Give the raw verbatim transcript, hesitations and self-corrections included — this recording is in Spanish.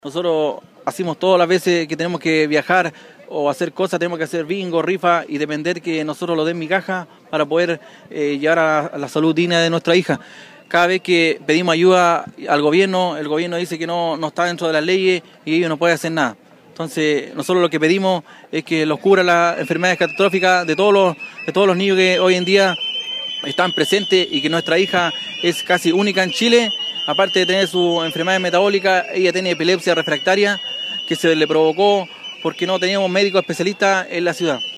Nosotros hacemos todas las veces que tenemos que viajar o hacer cosas, tenemos que hacer bingo, rifa y depender que nosotros lo den mi caja para poder eh, llevar a, a la salud digna de nuestra hija. Cada vez que pedimos ayuda al gobierno, el gobierno dice que no, no está dentro de las leyes y ellos no pueden hacer nada. Entonces nosotros lo que pedimos es que los cubra las enfermedades catastróficas de todos los, de todos los niños que hoy en día están presentes y que nuestra hija es casi única en Chile. Aparte de tener su enfermedad metabólica, ella tiene epilepsia refractaria que se le provocó porque no teníamos médicos especialistas en la ciudad.